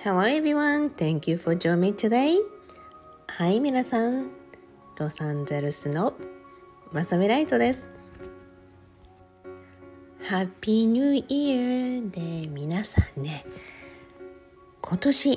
Hello everyone, thank you for joining me today. はい、皆さん、ロサンゼルスのまさみライトです。Happy New Year で皆さんね、今年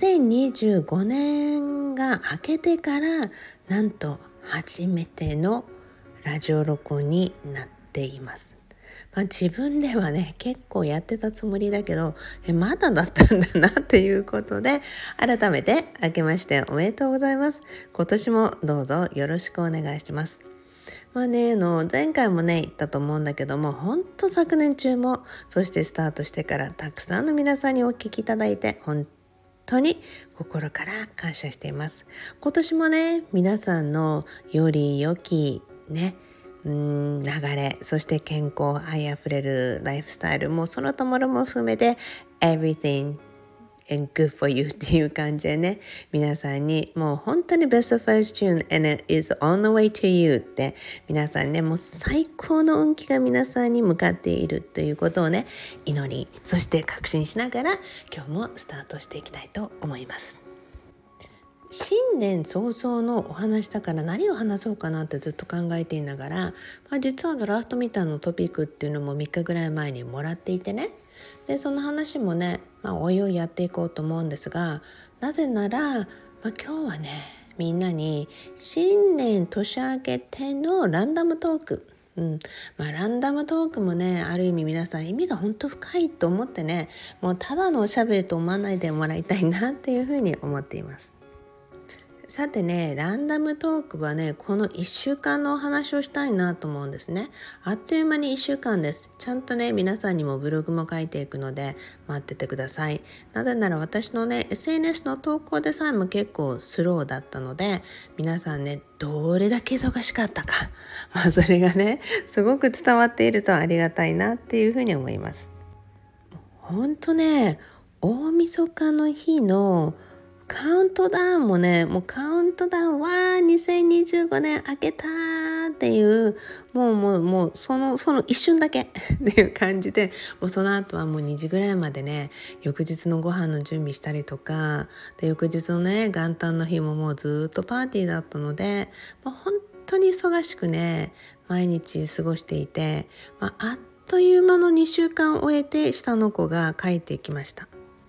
2025年が明けてからなんと初めてのラジオ録音になっています。自分ではね結構やってたつもりだけどまだだったんだなっていうことで、改めて明けましておめでとうございます。今年もどうぞよろしくお願いします。前回もね言ったと思うんだけども、本当昨年中もそしてスタートしてからたくさんの皆さんにお聞きいただいて本当に心から感謝しています。今年もね皆さんのより良きね流れ、そして健康、愛あふれるライフスタイルもその他もろも含めて everything and good for you っていう感じでね、皆さんにもう本当に best first tune and it is on the way to you って皆さんね、もう最高の運気が皆さんに向かっているということをね祈り、そして確信しながら今日もスタートしていきたいと思います。新年早々のお話だから何を話そうかなってずっと考えていながら、実はドラフトミターのトピックっていうのも3日ぐらい前にもらっていてね、でその話もね、おいおいやっていこうと思うんですが、なぜなら、今日はねみんなに新年年明けてのランダムトーク、ランダムトークもねある意味皆さん意味が本当深いと思ってね、もうただのおしゃべりと思わないでもらいたいなっていうふうに思っています。さてね、ランダムトークはね、この1週間のお話をしたいなと思うんですね。あっという間に1週間です。ちゃんとね、皆さんにもブログも書いていくので待っててください。なぜなら私のね、SNS の投稿でさえも結構スローだったので、皆さんね、どれだけ忙しかったか。それがね、すごく伝わっているとありがたいなっていうふうに思います。ほんとね、大晦日の日のカウントダウンもね、もうカウントダウンは2025年明けたっていうもうその一瞬だけっていう感じで、もうその後はもう2時ぐらいまでね翌日のご飯の準備したりとかで、翌日のね元旦の日ももうずっとパーティーだったので、本当に忙しくね毎日過ごしていて、あっという間の2週間を終えて下の子が帰ってきました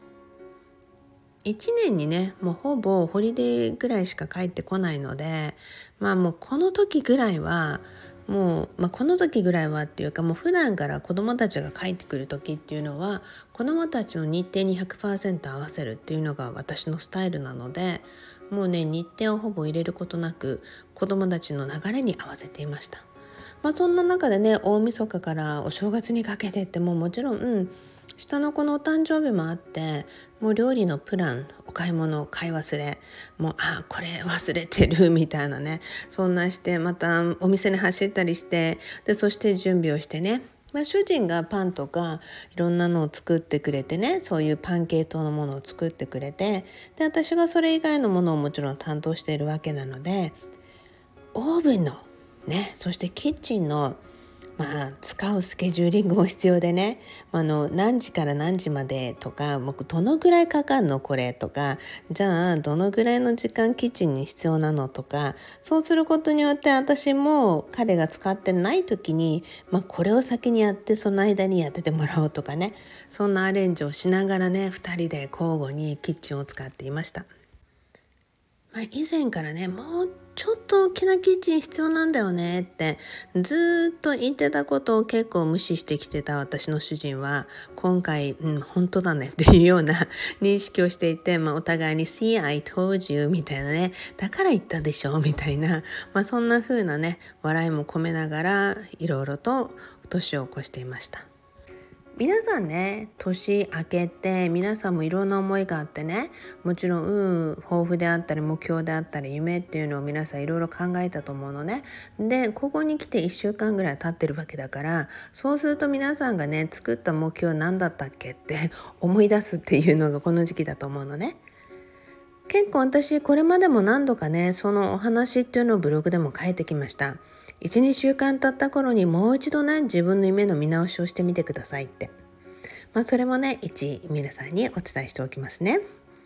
。1年にねもうほぼホリデーぐらいしか帰ってこないので、もうこの時ぐらいはこの時ぐらいはっていうか、もう普段から子どもたちが帰ってくる時っていうのは子どもたちの日程に 100% 合わせるっていうのが私のスタイルなので、もうね日程をほぼ入れることなく子どもたちの流れに合わせていました。そんな中でね大晦日からお正月にかけてってもちろん下の子のお誕生日もあって、もう料理のプラン、お買い物買い忘れ、もうこれ忘れてるみたいなね、そんなしてまたお店に走ったりして、でそして準備をしてね、主人がパンとかいろんなのを作ってくれてね、そういうパン系統のものを作ってくれて、で私がそれ以外のものをもちろん担当しているわけなので、オーブンのね、そしてキッチンの使うスケジューリングも必要でね、何時から何時までとか、どのぐらいかかるのこれとか、じゃあどのぐらいの時間キッチンに必要なのとか、そうすることによって私も彼が使ってない時に、これを先にやってその間にやっててもらおうとかね、そんなアレンジをしながらね2人で交互にキッチンを使っていました。以前からねもうちょっと大きなキッチン必要なんだよねってずっと言ってたことを結構無視してきてた私の主人は今回、本当だねっていうような認識をしていて、お互いに See I told you みたいなね、だから言ったでしょみたいな、そんな風なね笑いも込めながらいろいろと年を越していました。皆さんね年明けて皆さんもいろんな思いがあってね、もちろん抱負であったり目標であったり夢っていうのを皆さんいろいろ考えたと思うのね。でここに来て1週間ぐらい経ってるわけだから、そうすると皆さんがね作った目標何だったっけって思い出すっていうのがこの時期だと思うのね。結構私これまでも何度かねそのお話っていうのをブログでも書いてきました。1、2週間経った頃にもう一度ね自分の夢の見直しをしてみてくださいって。それもね皆さんにお伝えしておきますね。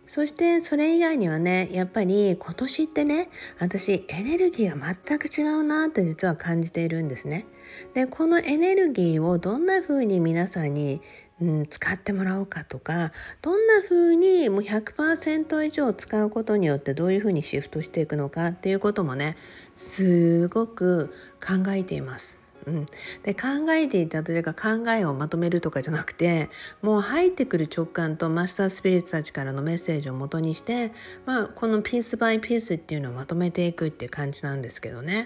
そしてそれ以外にはね、やっぱり今年ってね、私エネルギーが全く違うなって実は感じているんですね。で、このエネルギーをどんな風に皆さんに、使ってもらおうかとか、どんな風にもう 100% 以上使うことによってどういう風にシフトしていくのかっていうこともね、すごく考えています。で、考えていたというか、考えをまとめるとかじゃなくて、もう入ってくる直感とマスタースピリッツたちからのメッセージを元にして、このピースバイピースっていうのをまとめていくっていう感じなんですけどね。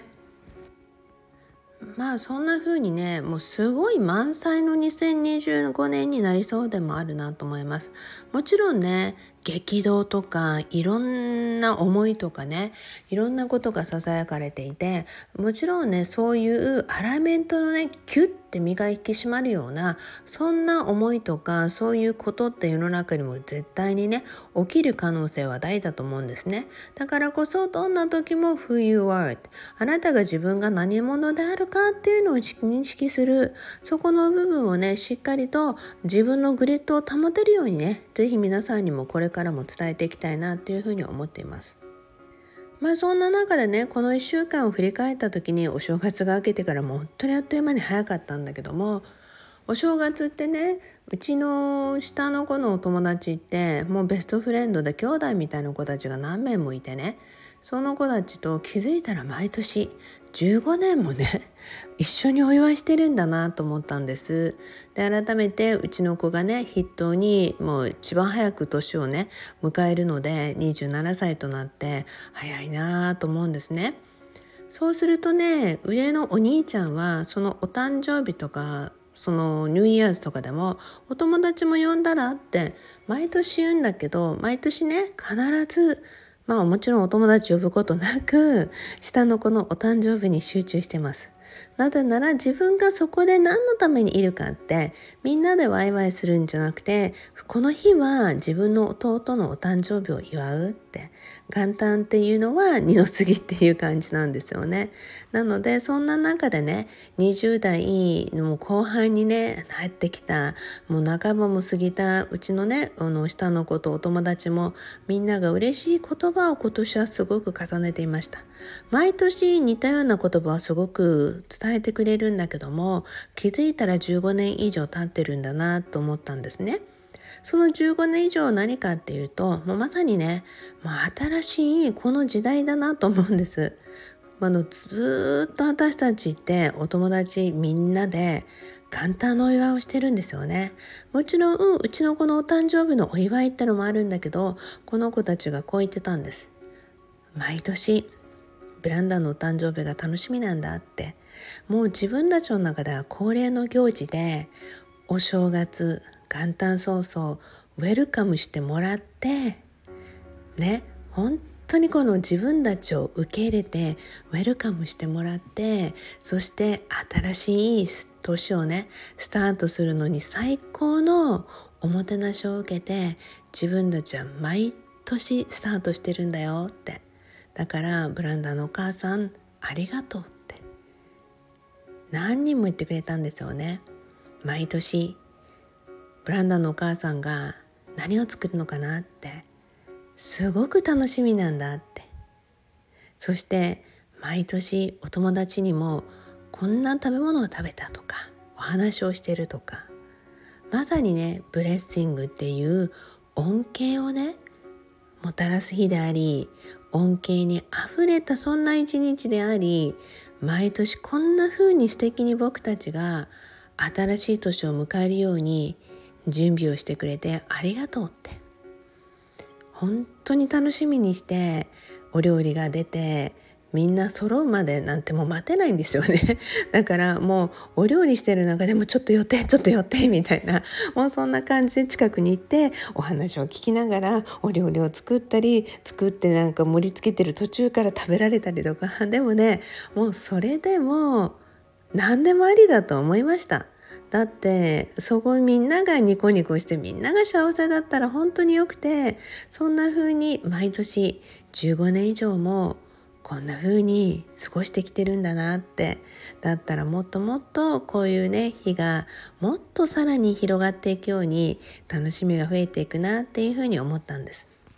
そんな風にね、もうすごい満載の2025年になりそうでもあるなと思います。もちろんね、激動とかいろんな思いとかね、いろんなことがささやかれていて、もちろんね、そういうアライメントのね、キュッて身が引き締まるような、そんな思いとかそういうことって世の中にも絶対にね、起きる可能性は大だと思うんですね。だからこそ、どんな時も Who you are、 あなたが自分が何者であるかっていうのを認識する、そこの部分をね、しっかりと自分のグリッドを保てるようにね、ぜひ皆さんにもこれからも伝えていきたいなっていうふうに思っています。そんな中でね、この1週間を振り返った時に、お正月が明けてからもう本当にあっという間に早かったんだけども、お正月ってね、うちの下の子のお友達ってもうベストフレンドで兄弟みたいな子たちが何名もいてね、その子たちと気づいたら毎年15年もね一緒にお祝いしてるんだなと思ったんです。で、改めてうちの子がね筆頭にもう一番早く年をね迎えるので、27歳となって早いなと思うんですね。そうするとね、上のお兄ちゃんはそのお誕生日とかそのニューイヤーズとかでも、お友達も呼んだらって毎年言うんだけど、毎年ね必ずもちろんお友達呼ぶことなく下の子のお誕生日に集中してます。なぜなら自分がそこで何のためにいるかって、みんなでワイワイするんじゃなくて、この日は自分の弟のお誕生日を祝うって、元旦っていうのは二の次っていう感じなんですよね。なのでそんな中でね、20代の後半にね入ってきた、もう半ばも過ぎたうちのね下の子とお友達も、みんなが嬉しい言葉を今年はすごく重ねていました。毎年似たような言葉はすごく伝えてくれるんだけども、気づいたら15年以上経ってるんだなと思ったんですね。その15年以上何かっていうと、もうまさにね、新しいこの時代だなと思うんです。ずっと私たちってお友達みんなで元旦のお祝いをしてるんですよね。もちろん、うちの子のお誕生日のお祝いってのもあるんだけど、この子たちがこう言ってたんです。毎年ブランダンのお誕生日が楽しみなんだって。もう自分たちの中では恒例の行事で、お正月元旦早々ウェルカムしてもらってね、本当にこの自分たちを受け入れてウェルカムしてもらって、そして新しい年をねスタートするのに最高のおもてなしを受けて、自分たちは毎年スタートしてるんだよって。だからブランダのお母さんありがとうって何人も言ってくれたんですよね。毎年ブランダのお母さんが何を作るのかなって、すごく楽しみなんだって。そして毎年お友達にもこんな食べ物を食べたとかお話をしてるとか、まさにねブレッシングっていう恩恵をねもたらす日であり、恩恵にあふれたそんな一日であり、毎年こんな風に素敵に僕たちが新しい年を迎えるように準備をしてくれてありがとうって、本当に楽しみにしてお料理が出てみんな揃うまでなんてもう待てないんですよね。だからもうお料理してる中でもちょっと寄ってみたいな、もうそんな感じで近くに行ってお話を聞きながらお料理を作ってなんか盛り付けてる途中から食べられたりとか、でもねもうそれでも何でもありだと思いました。だってそこみんながニコニコしてみんなが幸せだったら本当によくて、そんな風に毎年15年以上もこんな風に過ごしてきてるんだなって。だったらもっともっとこういうね日がもっとさらに広がっていくように楽しみが増えていくなっていう風に思ったんです。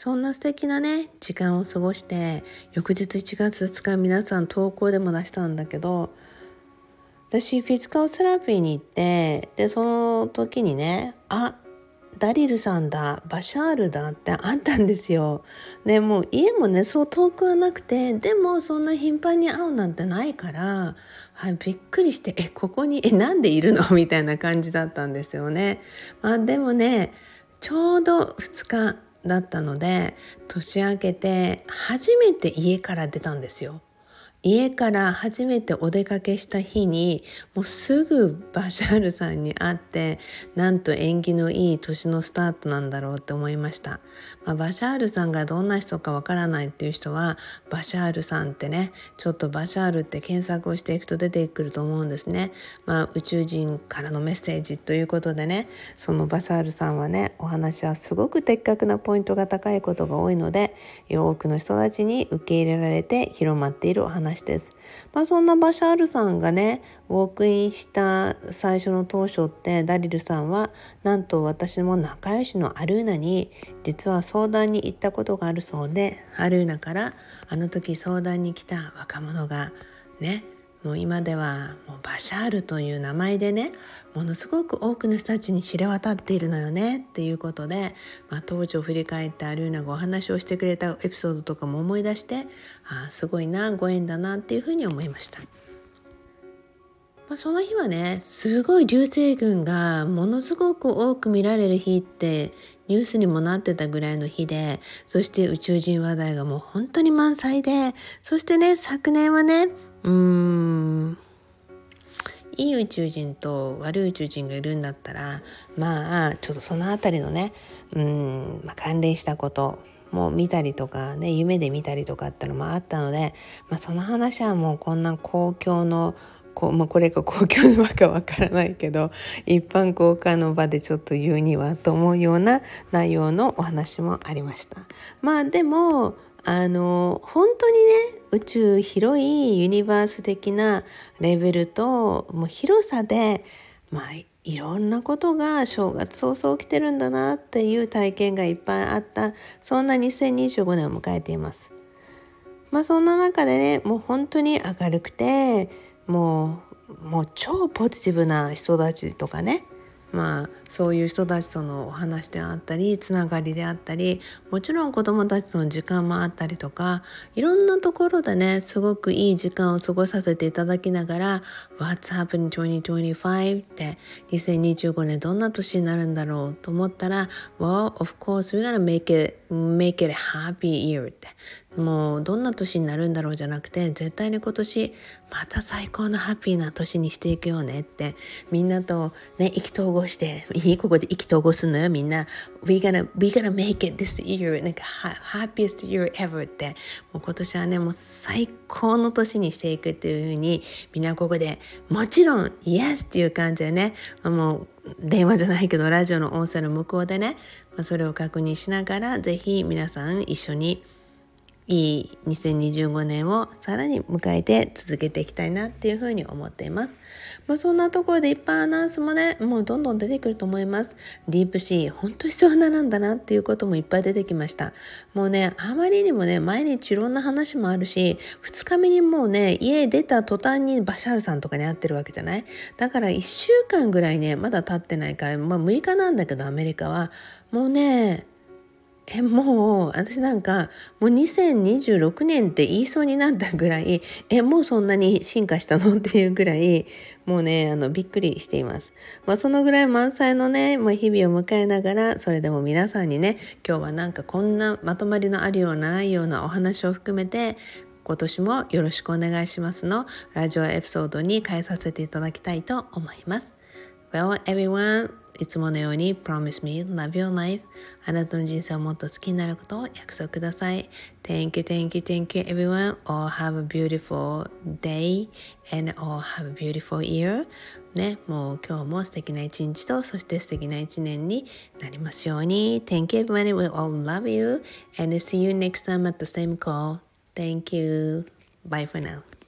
そんな素敵なね時間を過ごして、翌日1月2日皆さん投稿でも出したんだけど、私フィジカルセラピーに行って、でその時にね、ダリルさんだ、バシャールだってあったんですよ。でもう家もねそう遠くはなくて、でもそんな頻繁に会うなんてないから、びっくりして、ここになんでいるのみたいな感じだったんですよね。でもね、ちょうど2日だったので、年明けて初めて家から出たんですよ。家から初めてお出かけした日に、もうすぐバシャールさんに会って、なんと縁起のいい年のスタートなんだろうって思いました。バシャールさんがどんな人かわからないっていう人は、バシャールさんってね、ちょっとバシャールって検索をしていくと出てくると思うんですね。宇宙人からのメッセージということでね、そのバシャールさんはね、お話はすごく的確なポイントが高いことが多いので、多くの人たちに受け入れられて広まっているお話です。そんなバシャールさんがねウォークインした最初の当初って、ダリルさんはなんと私も仲良しのアルーナに実は相談に行ったことがあるそうで、アルーナからあの時相談に来た若者がね、もう今ではもうバシャールという名前でね、ものすごく多くの人たちに知れ渡っているのよねっていうことで、当時を振り返ってアルーナがお話をしてくれたエピソードとかも思い出して、すごいな、ご縁だなっていうふうに思いました。その日はね、すごい流星群がものすごく多く見られる日ってニュースにもなってたぐらいの日で、そして宇宙人話題がもう本当に満載で、そしてね、昨年はね、いい宇宙人と悪い宇宙人がいるんだったら、ちょっとそのあたりのね、関連したことも見たりとかね、夢で見たりとかってのもあったので、その話はもうこんな公共のこれが公共の場かわからないけど、一般公開の場でちょっと言うにはと思うような内容のお話もありました。でも本当にね、宇宙広いユニバース的なレベルともう広さで、いろんなことが正月早々起きてるんだなっていう体験がいっぱいあった、そんな2025年を迎えています。そんな中でね、もう本当に明るくて、もう超ポジティブな人たちとかね、そういう人たちとのお話であったり、つながりであったり、もちろん子どもたちとの時間もあったりとか、いろんなところでね、すごくいい時間を過ごさせていただきながら、 What's happening 2025 って2025年どんな年になるんだろうと思ったら、 Well, of course we're gonna make it a happy year って、もうどんな年になるんだろうじゃなくて、絶対に今年また最高のハッピーな年にしていくよねって、みんなとね意気投合して、ここで意気投合するのよみんな。 We gonna make it this year なんか happiest year ever って、もう今年はねもう最高の年にしていくっていう風に、みんなここでもちろん Yes っていう感じでね、もう電話じゃないけどラジオの音声の向こうでね、それを確認しながら、ぜひ皆さん一緒にいい2025年をさらに迎えて続けていきたいなっていうふうに思っています。そんなところでいっぱいアナウンスもね、もうどんどん出てくると思います。ディープシー本当に必要なんだなっていうこともいっぱい出てきました。もうね、あまりにもね、毎日いろんな話もあるし、2日目にもうね、家出た途端にバシャールさんとかに会ってるわけじゃない。だから1週間ぐらいね、まだ経ってないから、6日なんだけどアメリカはもうね、もう私なんかもう2026年って言いそうになったぐらい、もうそんなに進化したのっていうぐらい、もうねびっくりしています。そのぐらい満載のね日々を迎えながら、それでも皆さんにね、今日はなんかこんなまとまりのあるようなないようなお話を含めて、今年もよろしくお願いしますのラジオエピソードに変えさせていただきたいと思います。Well, everyone, いつものように Promise me, love your life. あなたの人生をもっと好きになることを約束ください。Thank you, thank you, thank you, everyone. All have a beautiful day and all have a beautiful year. ね、もう今日も素敵な一日と、そして素敵な一年になりますように。Thank you, everyone. We all love you. And see you next time at the same call. Thank you. Bye for now.